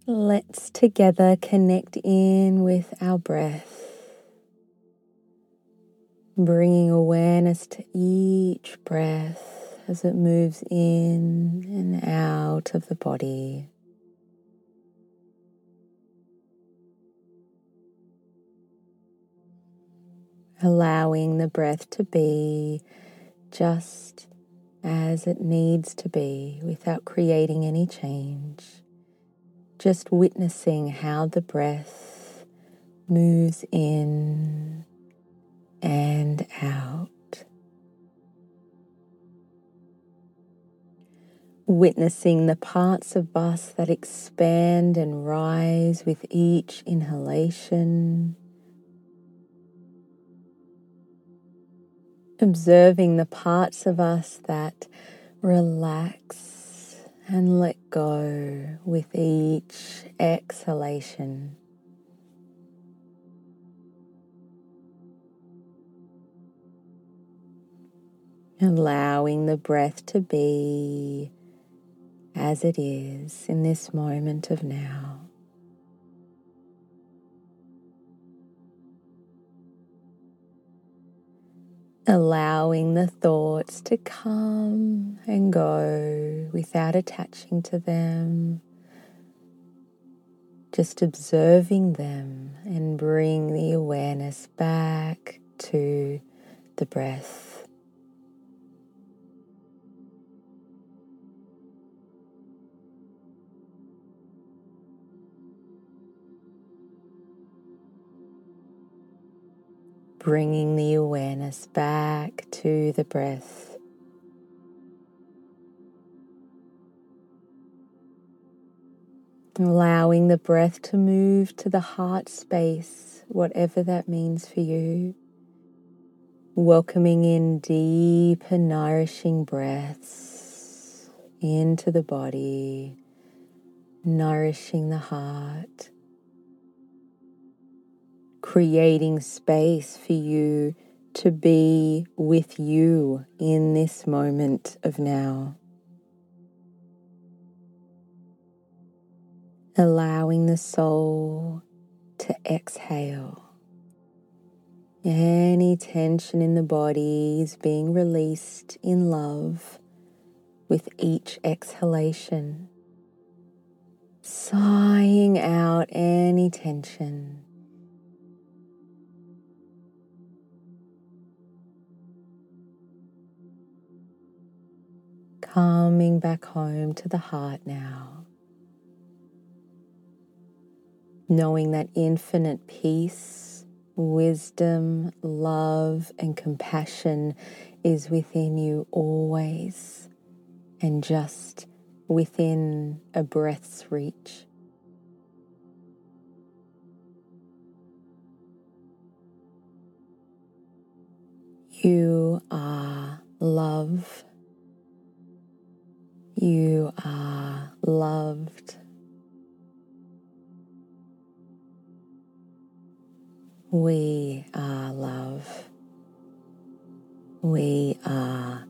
Let's together connect in with our breath, bringing awareness to each breath as it moves in and out of the body. Allowing the breath to be just as it needs to be without creating any change. Just witnessing how the breath moves in and out. Witnessing the parts of us that expand and rise with each inhalation. Observing the parts of us that relax and let go with each exhalation. Allowing the breath to be as it is in this moment of now. Allowing the thoughts to come and go without attaching to them. Just observing them and bring the awareness back to the breath. Bringing the awareness back to the breath. Allowing the breath to move to the heart space, whatever that means for you. Welcoming in deep and nourishing breaths into the body, nourishing the heart. Creating space for you to be with you in this moment of now. Allowing the soul to exhale. Any tension in the body is being released in love with each exhalation. Sighing out any tension. Coming back home to the heart now. Knowing that infinite peace, wisdom, love, and compassion is within you always, and just within a breath's reach. You are love. You are loved. We are love. We are